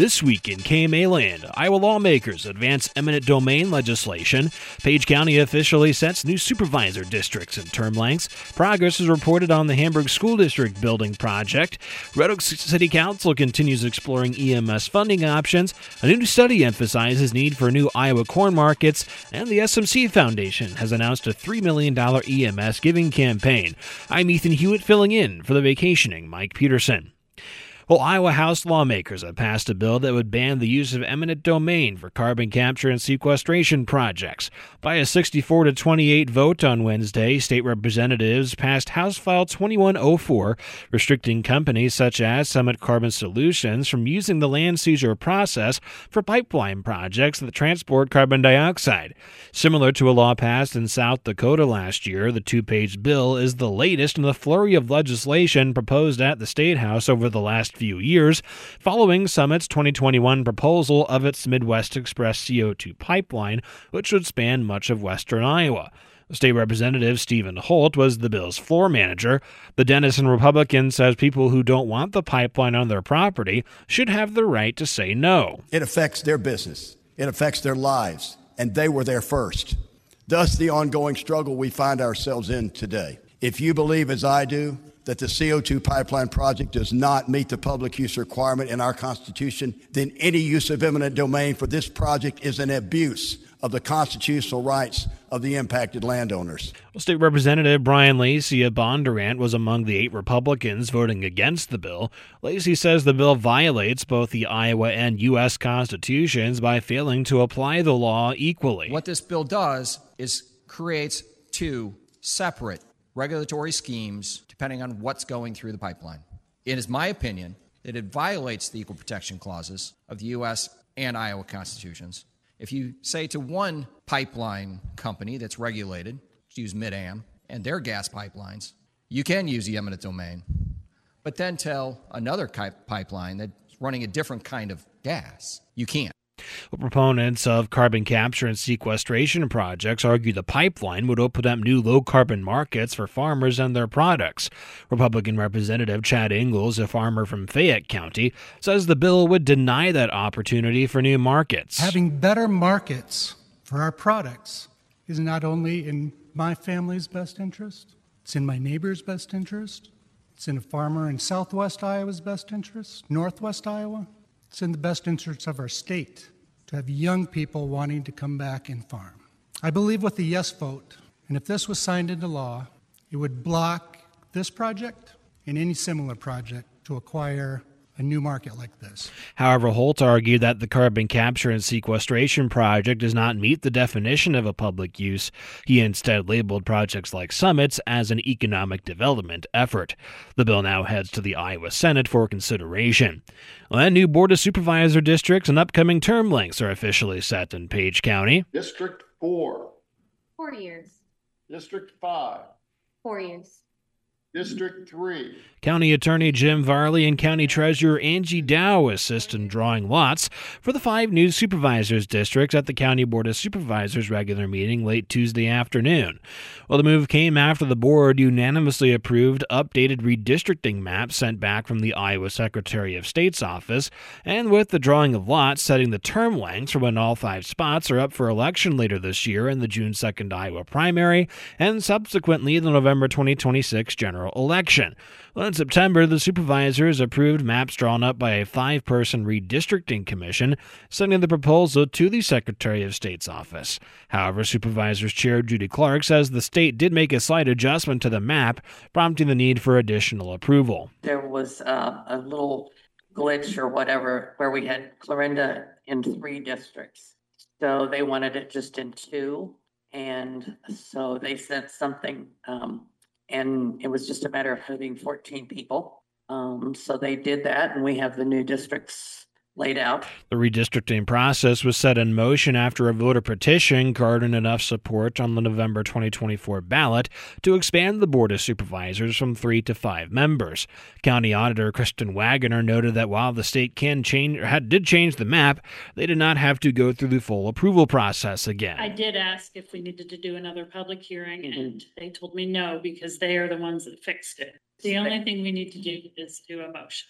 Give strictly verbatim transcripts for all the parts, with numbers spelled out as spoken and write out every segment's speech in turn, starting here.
This week in K M A land, Iowa lawmakers advance eminent domain legislation. Page County officially sets new supervisor districts and term lengths. Progress is reported on the Hamburg School District building project. Red Oak City Council continues exploring E M S funding options. A new study emphasizes need for new Iowa corn markets. And the S M C Foundation has announced a three million dollars E M S giving campaign. I'm Ethan Hewitt filling in for the vacationing Mike Peterson. Well, Iowa House lawmakers have passed a bill that would ban the use of eminent domain for carbon capture and sequestration projects. By a sixty-four to twenty-eight vote on Wednesday, state representatives passed House File twenty-one oh four, restricting companies such as Summit Carbon Solutions from using the land seizure process for pipeline projects that transport carbon dioxide. Similar to a law passed in South Dakota last year, the two-page bill is the latest in the flurry of legislation proposed at the State House over the last few years, following Summit's twenty twenty-one proposal of its Midwest Express C O two pipeline, which would span much of western Iowa. State Representative Stephen Holt was the bill's floor manager. The Denison Republican says people who don't want the pipeline on their property should have the right to say no. It affects their business. It affects their lives, and they were there first. Thus, the ongoing struggle we find ourselves in today. If you believe, as I do, that the C O two pipeline project does not meet the public use requirement in our Constitution, then any use of eminent domain for this project is an abuse of the constitutional rights of the impacted landowners. Well, State Representative Brian Lacey of Bondurant was among the eight Republicans voting against the bill. Lacey says the bill violates both the Iowa and U S constitutions by failing to apply the law equally. What this bill does is creates two separate regulatory schemes depending on what's going through the pipeline. It is my opinion that it violates the equal protection clauses of the U S and Iowa constitutions. If you say to one pipeline company that's regulated, use Mid-Am, and their gas pipelines, you can use the eminent domain, but then tell another pipeline that's running a different kind of gas, you can't. Proponents of carbon capture and sequestration projects argue the pipeline would open up new low-carbon markets for farmers and their products. Republican Representative Chad Ingles, a farmer from Fayette County, says the bill would deny that opportunity for new markets. Having better markets for our products is not only in my family's best interest, it's in my neighbor's best interest, it's in a farmer in southwest Iowa's best interest, northwest Iowa. It's in the best interest of our state to have young people wanting to come back and farm. I believe with the yes vote, and if this was signed into law, it would block this project and any similar project to acquire a new market like this. However, Holt argued that the carbon capture and sequestration project does not meet the definition of a public use. He instead labeled projects like Summit's as an economic development effort. The bill now heads to the Iowa Senate for consideration. Well, new Board of Supervisor districts and upcoming term lengths are officially set in Page County. District four. Four years. District five. Four years. District three. County Attorney Jim Varley and County Treasurer Angie Dow assist in drawing lots for the five new supervisors districts at the County Board of Supervisors regular meeting late Tuesday afternoon. Well, the move came after the board unanimously approved updated redistricting maps sent back from the Iowa Secretary of State's office, and with the drawing of lots setting the term lengths for when all five spots are up for election later this year in the June second Iowa primary and subsequently the November twenty twenty-six general election. Well, in September, the supervisors approved maps drawn up by a five-person redistricting commission, sending the proposal to the Secretary of State's office. However, Supervisors Chair Judy Clark says the state did make a slight adjustment to the map, prompting the need for additional approval. There was uh, a little glitch or whatever where we had Clarinda in three districts. So they wanted it just in two, and so they sent something um, and it was just a matter of having fourteen people. Um, so they did that, and we have the new districts laid out. The redistricting process was set in motion after a voter petition garnered enough support on the November twenty twenty-four ballot to expand the Board of Supervisors from three to five members. County Auditor Kristen Wagoner noted that while the state can change, or had, did change the map, they did not have to go through the full approval process again. I did ask if we needed to do another public hearing, mm-hmm. and they told me no, because they are the ones that fixed it. The only thing we need to do is do a motion.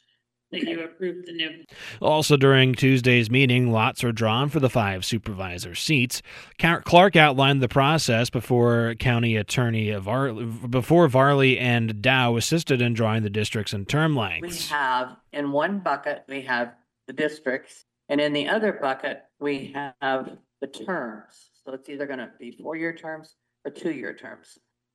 that you approve the new. Also during Tuesday's meeting, lots are drawn for the five supervisor seats. Clark outlined the process before County Attorney Var- before Varley and Dow assisted in drawing the districts and term We lengths. have, in one bucket, we have the districts, and in the other bucket, we have the terms. So it's either gonna be four-year terms or two-year terms.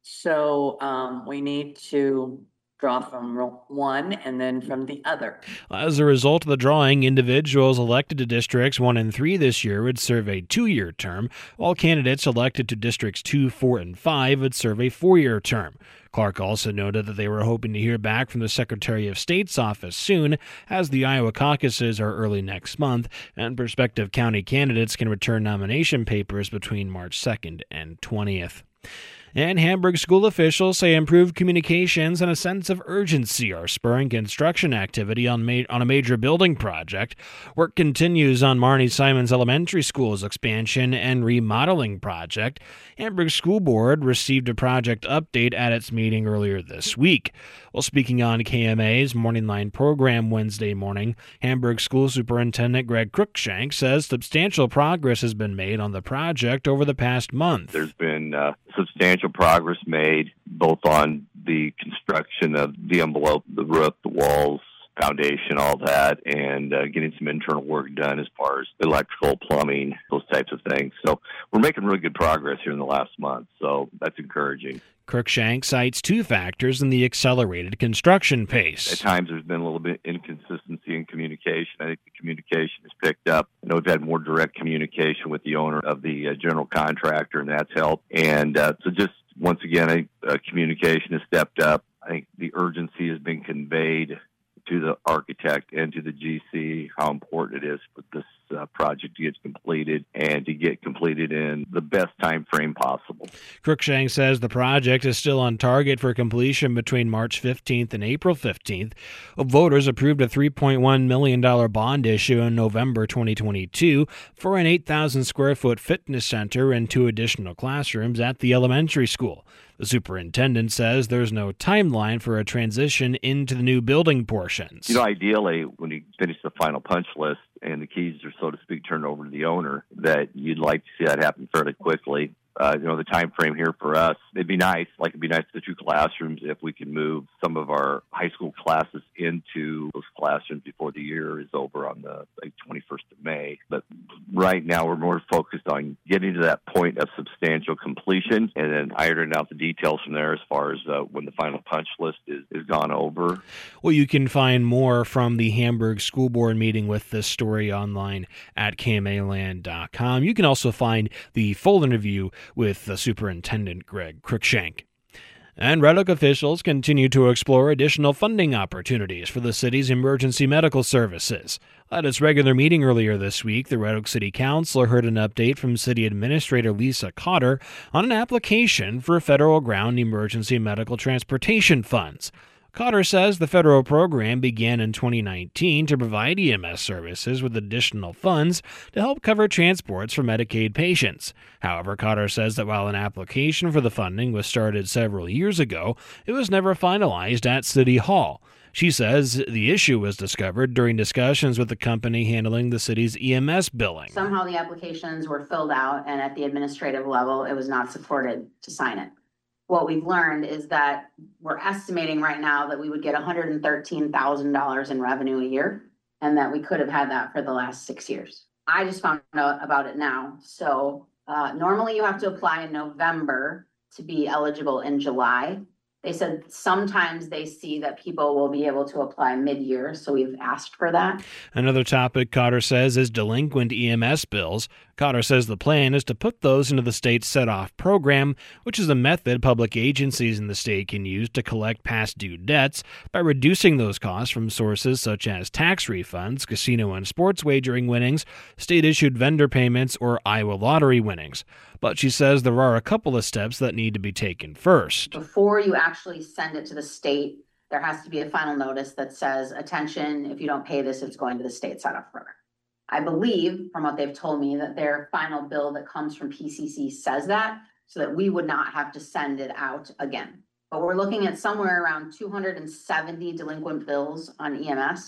So, um, we need to draw from ro- one and then from the other. As a result of the drawing, individuals elected to districts one and three this year would serve a two-year term, while candidates elected to districts two, four, and five would serve a four-year term. Clark also noted that they were hoping to hear back from the Secretary of State's office soon, as the Iowa caucuses are early next month, and prospective county candidates can return nomination papers between March second and twentieth. And Hamburg school officials say improved communications and a sense of urgency are spurring construction activity on, ma- on a major building project. Work continues on Marnie Simons Elementary School's expansion and remodeling project. Hamburg School Board received a project update at its meeting earlier this week. While speaking on K M A's Morning Line program Wednesday morning, Hamburg School Superintendent Greg Cruikshank says substantial progress has been made on the project over the past month. There's been uh, substantial progress made both on the construction of the envelope, the roof, the walls, foundation, all that, and uh, getting some internal work done as far as electrical, plumbing, those types of things. So we're making really good progress here in the last month, so that's encouraging. Cruikshank cites two factors in the accelerated construction pace. At times there's been a little bit inconsistency in communication. I think the communication has picked up. I know we've had more direct communication with the owner of the uh, general contractor, and that's helped. And uh, so just once again, I think uh, communication has stepped up. I think the urgency has been conveyed to the architect and to the G C how important it is for this uh, project to get completed and to get completed in the best time frame possible. Cruikshank says the project is still on target for completion between March fifteenth and April fifteenth. Voters approved a three point one million dollars bond issue in November twenty twenty-two for an eight thousand square foot fitness center and two additional classrooms at the elementary school. The superintendent says there's no timeline for a transition into the new building portions. You know, ideally, when you finish the final punch list and the keys are, so to speak, turned over to the owner, that you'd like to see that happen fairly quickly. Uh, you know, the time frame here for us, it'd be nice, like it'd be nice to the two classrooms if we can move some of our high school classes into those classrooms before the year is over on the like twenty-first of May. But right now we're more focused on getting to that point of substantial completion and then ironing out the details from there as far as uh, when the final punch list is, is gone over. Well, you can find more from the Hamburg School Board meeting with this story online at K M A land dot com. You can also find the full interview with the Superintendent Greg Cruikshank. And Red Oak officials continue to explore additional funding opportunities for the city's emergency medical services. At its regular meeting earlier this week, the Red Oak City Council heard an update from City Administrator Lisa Cotter on an application for federal ground emergency medical transportation funds. Cotter says the federal program began in twenty nineteen to provide E M S services with additional funds to help cover transports for Medicaid patients. However, Cotter says that while an application for the funding was started several years ago, it was never finalized at City Hall. She says the issue was discovered during discussions with the company handling the city's E M S billing. Somehow the applications were filled out, and at the administrative level, it was not supported to sign it. What we've learned is that we're estimating right now that we would get one hundred thirteen thousand dollars in revenue a year, and that we could have had that for the last six years. I just found out about it now. So uh, normally you have to apply in November to be eligible in July. They said sometimes they see that people will be able to apply mid-year, so we've asked for that. Another topic Cotter says is delinquent E M S bills. Cotter says the plan is to put those into the state's set-off program, which is a method public agencies in the state can use to collect past due debts by reducing those costs from sources such as tax refunds, casino and sports wagering winnings, state-issued vendor payments, or Iowa lottery winnings. But she says there are a couple of steps that need to be taken first. Before you actually send it to the state, there has to be a final notice that says, attention, if you don't pay this, it's going to the state set-off program. I believe, from what they've told me, that their final bill that comes from P C C says that, so that we would not have to send it out again. But we're looking at somewhere around two hundred seventy delinquent bills on E M S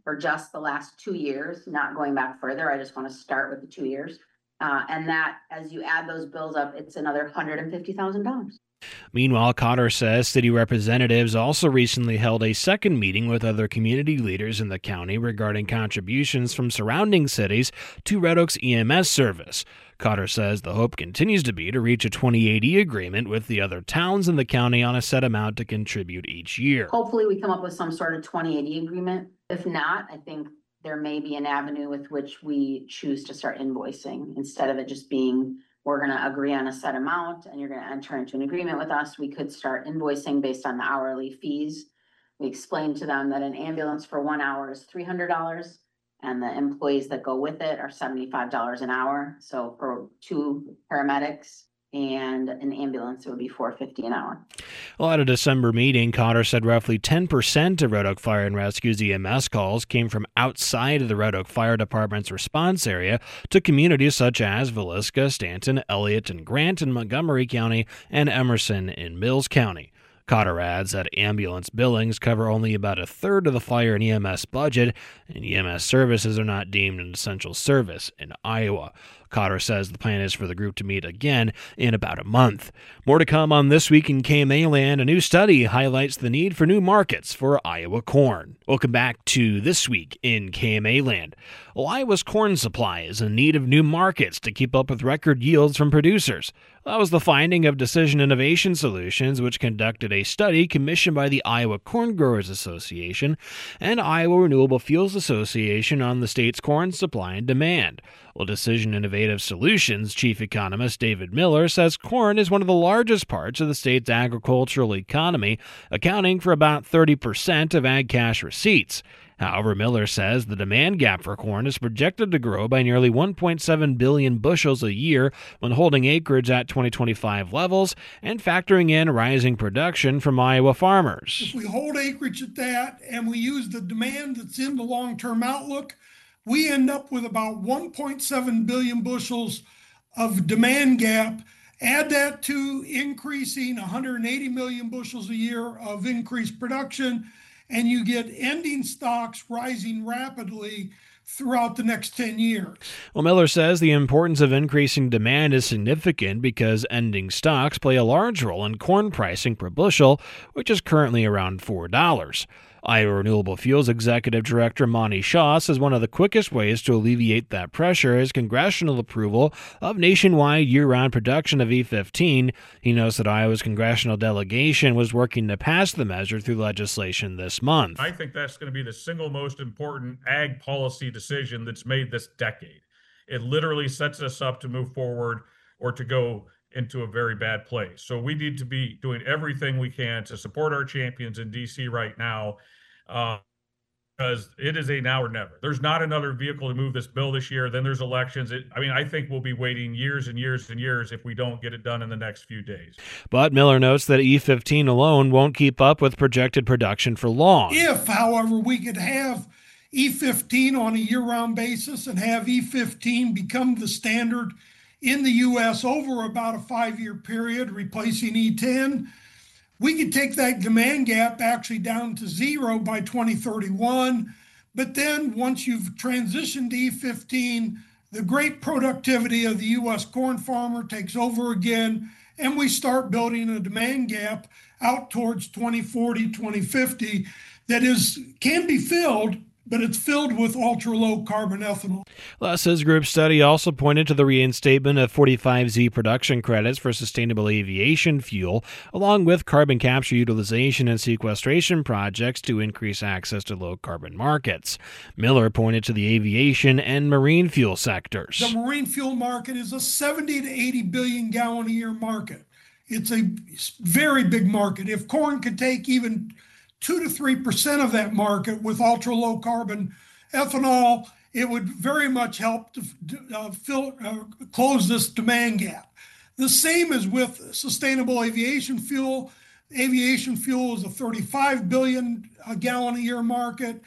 for just the last two years, not going back further. I just want to start with the two years. Uh, and that, as you add those bills up, it's another one hundred fifty thousand dollars. Meanwhile, Cotter says city representatives also recently held a second meeting with other community leaders in the county regarding contributions from surrounding cities to Red Oak's E M S service. Cotter says the hope continues to be to reach a twenty eighty agreement with the other towns in the county on a set amount to contribute each year. Hopefully we come up with some sort of twenty eighty agreement. If not, I think there may be an avenue with which we choose to start invoicing instead of it just being, we're going to agree on a set amount and you're going to enter into an agreement with us. We could start invoicing based on the hourly fees. We explained to them that an ambulance for one hour is three hundred dollars and the employees that go with it are seventy-five dollars an hour. So for two paramedics and an ambulance, it would be four hundred fifty dollars an hour. Well, at a December meeting, Cotter said roughly ten percent of Red Oak Fire and Rescue's E M S calls came from outside of the Red Oak Fire Department's response area to communities such as Villisca, Stanton, Elliott, and Grant in Montgomery County, and Emerson in Mills County. Cotter adds that ambulance billings cover only about a third of the fire and E M S budget, and E M S services are not deemed an essential service in Iowa. Cotter says the plan is for the group to meet again in about a month. More to come on This Week in K M A Land. A new study highlights the need for new markets for Iowa corn. Welcome back to This Week in K M A Land. Well, Iowa's corn supply is in need of new markets to keep up with record yields from producers. That was the finding of Decision Innovation Solutions, which conducted a study commissioned by the Iowa Corn Growers Association and Iowa Renewable Fuels Association on the state's corn supply and demand. Well, Decision Innovative Solutions chief economist David Miller says corn is one of the largest parts of the state's agricultural economy, accounting for about thirty percent of ag cash receipts. However, Miller says the demand gap for corn is projected to grow by nearly one point seven billion bushels a year when holding acreage at twenty twenty-five levels and factoring in rising production from Iowa farmers. If we hold acreage at that and we use the demand that's in the long-term outlook, we end up with about one point seven billion bushels of demand gap. Add that to increasing one hundred eighty million bushels a year of increased production, and you get ending stocks rising rapidly throughout the next ten years. Well, Miller says the importance of increasing demand is significant because ending stocks play a large role in corn pricing per bushel, which is currently around four dollars. Iowa Renewable Fuels Executive Director Monty Shaw says one of the quickest ways to alleviate that pressure is congressional approval of nationwide year-round production of E fifteen. He notes that Iowa's congressional delegation was working to pass the measure through legislation this month. I think that's going to be the single most important ag policy decision that's made this decade. It literally sets us up to move forward or to go into a very bad place. So we need to be doing everything we can to support our champions in D C right now, uh, because it is a now or never. There's not another vehicle to move this bill this year. Then there's elections. It, I mean, I think we'll be waiting years and years and years if we don't get it done in the next few days. But Miller notes that E fifteen alone won't keep up with projected production for long. If, however, we could have E fifteen on a year-round basis and have E fifteen become the standard in the U S over about a five-year period, replacing E ten, we could take that demand gap actually down to zero by twenty thirty-one. But then once you've transitioned to E fifteen, the great productivity of the U S corn farmer takes over again, and we start building a demand gap out towards twenty forty, twenty fifty that is can be filled, but it's filled with ultra-low carbon ethanol. Plus, his group study also pointed to the reinstatement of forty-five Z production credits for sustainable aviation fuel, along with carbon capture utilization and sequestration projects to increase access to low-carbon markets. Miller pointed to the aviation and marine fuel sectors. The marine fuel market is a seventy to eighty billion gallon a year market. It's a very big market. If corn could take even two to three percent of that market with ultra low carbon ethanol, it would very much help to uh, fill, uh, close this demand gap. The same as with sustainable aviation fuel. Aviation fuel is a thirty-five billion gallon a year market.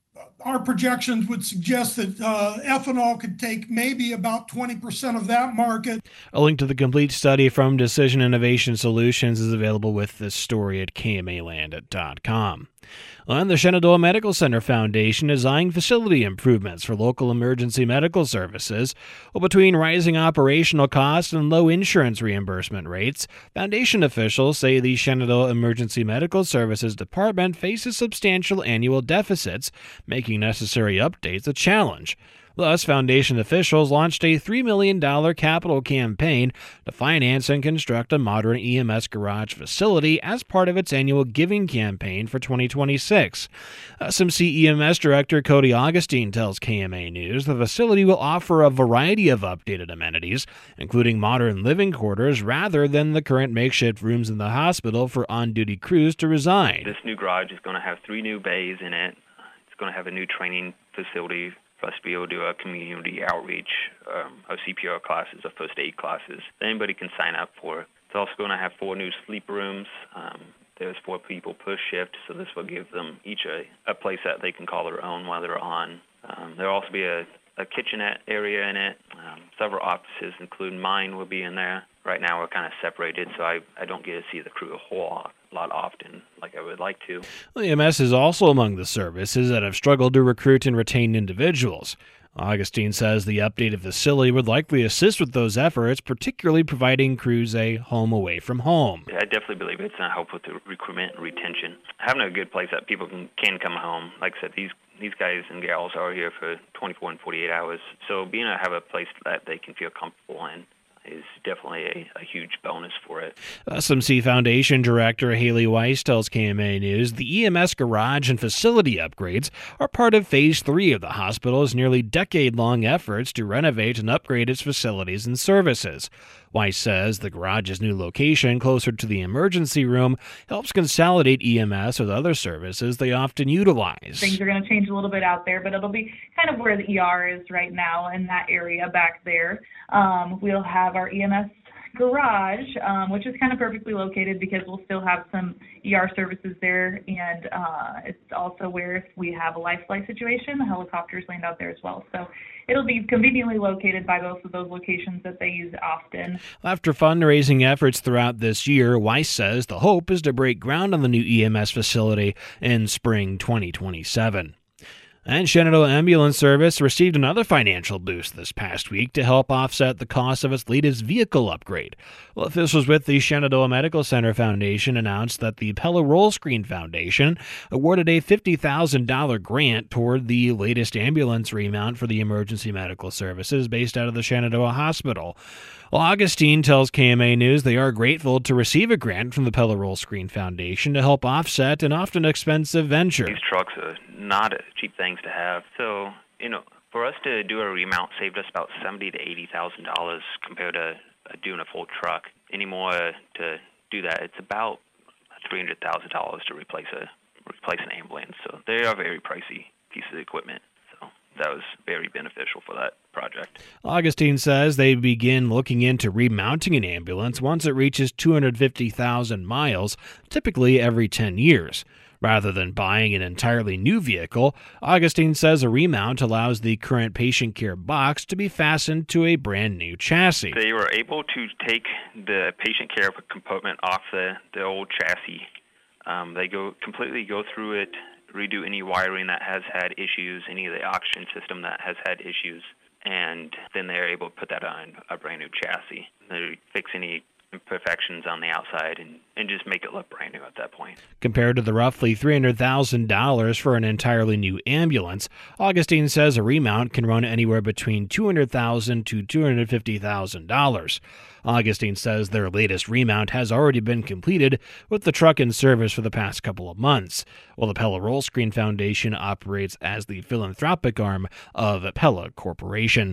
Our projections would suggest that uh, ethanol could take maybe about twenty percent of that market. A link to the complete study from Decision Innovation Solutions is available with this story at K M A land dot com. And the Shenandoah Medical Center Foundation is eyeing facility improvements for local emergency medical services. Well, between rising operational costs and low insurance reimbursement rates, foundation officials say the Shenandoah Emergency Medical Services Department faces substantial annual deficits, making necessary updates a challenge. Thus, foundation officials launched a three million dollars capital campaign to finance and construct a modern E M S garage facility as part of its annual giving campaign for twenty twenty-six. S M C E M S Director Cody Augustine tells K M A News the facility will offer a variety of updated amenities, including modern living quarters rather than the current makeshift rooms in the hospital for on-duty crews to reside. This new garage is going to have three new bays in it. It's going to have a new training facility for us to be able to do a community outreach, um, of C P R classes, of first aid classes that anybody can sign up for. It's also going to have four new sleep rooms. Um, there's four people per shift, so this will give them each a, a place that they can call their own while they're on. Um, there'll also be a, a kitchenette area in it. Um, several offices, including mine, will be in there. Right now we're kind of separated, so I, I don't get to see the crew a whole lot. lot often like I would like to. E M S is also among the services that have struggled to recruit and retain individuals. Augustine says the updated facility would likely assist with those efforts, particularly providing crews a home away from home. I definitely believe it's going to help with the recruitment and retention. Having a good place that people can, can come home. Like I said, these these guys and gals are here for twenty-four and forty-eight hours, so being able to have a place that they can feel comfortable in is definitely a, a huge bonus for it. S M C Foundation Director Haley Weiss tells K M A News the E M S garage and facility upgrades are part of Phase three of the hospital's nearly decade-long efforts to renovate and upgrade its facilities and services. Weiss says the garage's new location closer to the emergency room helps consolidate E M S with other services they often utilize. Things are going to change a little bit out there, but it'll be kind of where the E R is right now in that area back there. Um, we'll have our E M S garage, um, which is kind of perfectly located because we'll still have some E R services there, and uh, it's also where if we have a life flight situation, the helicopters land out there as well. So it'll be conveniently located by both of those locations that they use often. After fundraising efforts throughout this year, Weiss says the hope is to break ground on the new E M S facility in spring twenty twenty-seven. And Shenandoah Ambulance Service received another financial boost this past week to help offset the cost of its latest vehicle upgrade. Well, officials with the Shenandoah Medical Center Foundation announced that the Pella Roll Screen Foundation awarded a fifty thousand dollars grant toward the latest ambulance remount for the emergency medical services based out of the Shenandoah Hospital. Well, Augustine tells K M A News they are grateful to receive a grant from the Pella Roll Screen Foundation to help offset an often expensive venture. These trucks are not cheap things to have. So, you know, for us to do a remount saved us about seventy to eighty thousand dollars compared to uh, doing a full truck. Anymore to do that, it's about three hundred thousand dollars to replace a replace an ambulance. So they are very pricey pieces of equipment. So that was very beneficial for that project. Augustine says they begin looking into remounting an ambulance once it reaches two hundred fifty thousand miles, typically every ten years. Rather than buying an entirely new vehicle, Augustine says a remount allows the current patient care box to be fastened to a brand new chassis. They were able to take the patient care component off the, the old chassis. Um, they go completely go through it, redo any wiring that has had issues, any of the oxygen system that has had issues, and then they're able to put that on a brand new chassis. They fix any imperfections on the outside and, and just make it look brand new at that point. Compared to the roughly three hundred thousand dollars for an entirely new ambulance, Augustine says a remount can run anywhere between two hundred thousand dollars to two hundred fifty thousand dollars. Augustine says their latest remount has already been completed with the truck in service for the past couple of months, while the Pella Roll Screen Foundation operates as the philanthropic arm of Pella Corporation.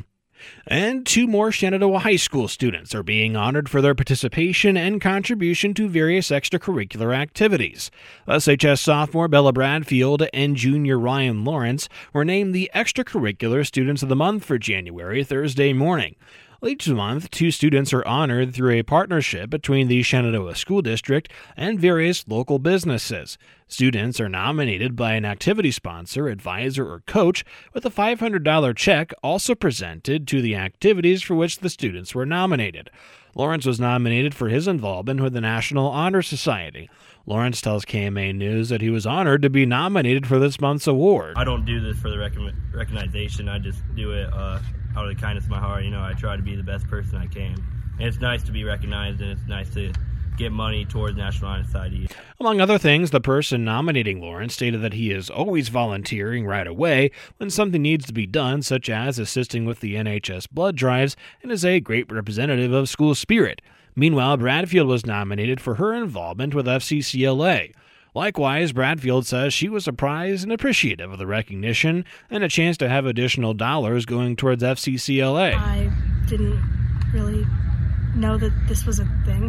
And two more Shenandoah High School students are being honored for their participation and contribution to various extracurricular activities. S H S sophomore Bella Bradfield and junior Ryan Lawrence were named the Extracurricular Students of the Month for January Thursday morning. Each month, two students are honored through a partnership between the Shenandoah School District and various local businesses. Students are nominated by an activity sponsor, advisor, or coach, with a five hundred dollars check also presented to the activities for which the students were nominated. Lawrence was nominated for his involvement with the National Honor Society. Lawrence tells K M A News that he was honored to be nominated for this month's award. I don't do this for the rec- recognition. I just do it uh, out of the kindness of my heart. You know, I try to be the best person I can. And it's nice to be recognized, and it's nice to get money towards National Honor Society. Among other things, the person nominating Lawrence stated that he is always volunteering right away when something needs to be done, such as assisting with the N H S blood drives, and is a great representative of school spirit. Meanwhile, Bradfield was nominated for her involvement with F C C L A. Likewise, Bradfield says she was surprised and appreciative of the recognition and a chance to have additional dollars going towards F C C L A. I didn't really know that this was a thing,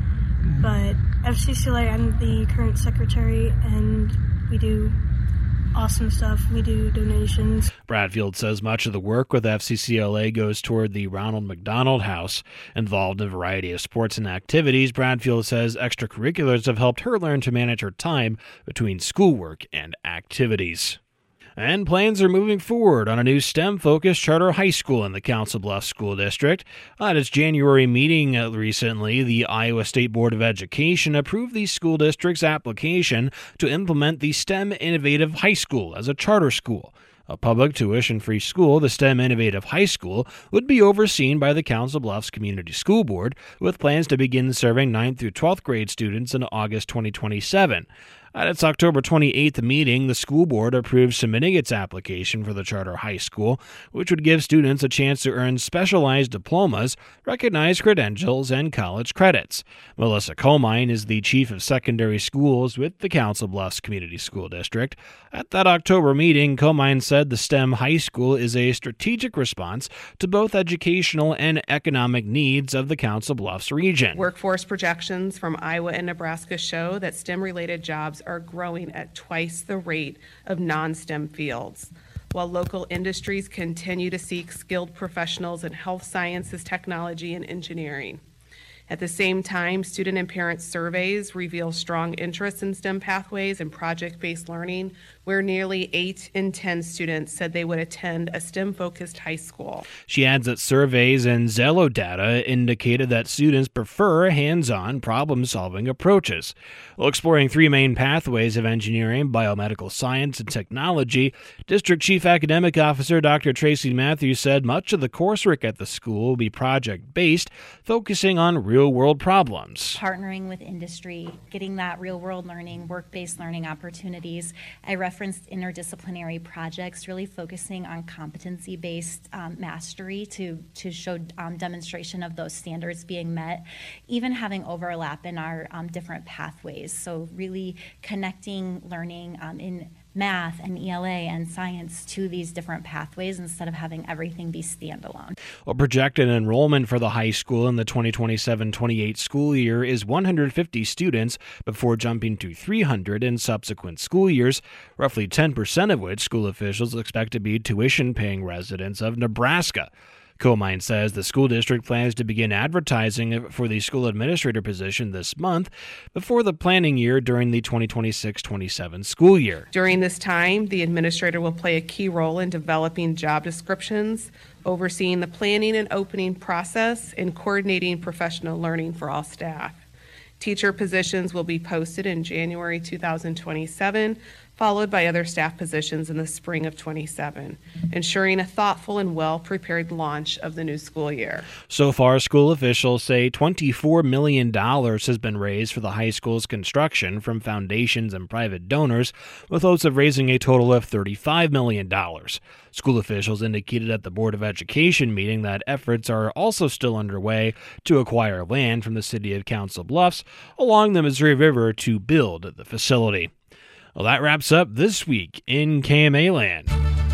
but F C C L A, I'm the current secretary, and we do awesome stuff. We do donations. Bradfield says much of the work with F C C L A goes toward the Ronald McDonald House. Involved in a variety of sports and activities, Bradfield says extracurriculars have helped her learn to manage her time between schoolwork and activities. And plans are moving forward on a new STEM-focused charter high school in the Council Bluffs School District. At its January meeting recently, the Iowa State Board of Education approved the school district's application to implement the STEM Innovative High School as a charter school. A public tuition-free school, the STEM Innovative High School would be overseen by the Council Bluffs Community School Board, with plans to begin serving ninth through twelfth grade students in August twenty twenty-seven. At its October twenty-eighth meeting, the school board approved submitting its application for the charter high school, which would give students a chance to earn specialized diplomas, recognized credentials, and college credits. Melissa Comine is the chief of secondary schools with the Council Bluffs Community School District. At that October meeting, Comine said the STEM high school is a strategic response to both educational and economic needs of the Council Bluffs region. Workforce projections from Iowa and Nebraska show that STEM-related jobs are growing at twice the rate of non-STEM fields, while local industries continue to seek skilled professionals in health sciences, technology, and engineering. At the same time, student and parent surveys reveal strong interest in STEM pathways and project-based learning, where nearly eight in ten students said they would attend a STEM-focused high school. She adds that surveys and Zello data indicated that students prefer hands-on problem-solving approaches. While exploring three main pathways of engineering, biomedical science, and technology, District Chief Academic Officer Doctor Tracy Matthews said much of the coursework at the school will be project-based, focusing on real-world problems. Partnering with industry, getting that real-world learning, work-based learning opportunities. I referenced interdisciplinary projects, really focusing on competency-based um, mastery to, to show um, demonstration of those standards being met, even having overlap in our um, different pathways. So really connecting learning um, in math and E L A and science to these different pathways instead of having everything be standalone. Well, projected enrollment for the high school in the twenty twenty-seven twenty-eight school year is one hundred fifty students before jumping to three hundred in subsequent school years, roughly ten percent of which school officials expect to be tuition-paying residents of Nebraska. Comine says the school district plans to begin advertising for the school administrator position this month before the planning year during the twenty twenty-six twenty-seven school year. During this time, the administrator will play a key role in developing job descriptions, overseeing the planning and opening process, and coordinating professional learning for all staff. Teacher positions will be posted in January two thousand twenty-seven, followed by other staff positions in the spring of twenty-seven, ensuring a thoughtful and well-prepared launch of the new school year. So far, school officials say twenty-four million dollars has been raised for the high school's construction from foundations and private donors, with hopes of raising a total of thirty-five million dollars. School officials indicated at the Board of Education meeting that efforts are also still underway to acquire land from the city of Council Bluffs along the Missouri River to build the facility. Well, that wraps up this week in K M A Land.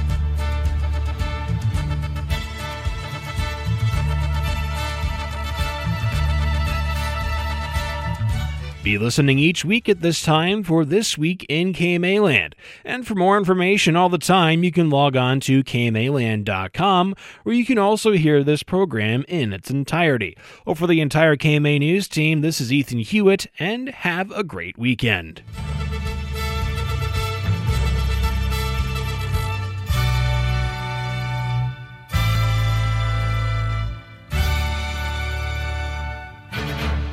Be listening each week at this time for This Week in K M A Land. And for more information all the time, you can log on to K M A land dot com, where you can also hear this program in its entirety. Well, for the entire K M A News team, this is Ethan Hewitt, and have a great weekend.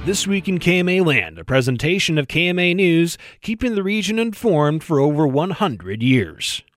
This Week in K M A Land, a presentation of K M A News, keeping the region informed for over one hundred years.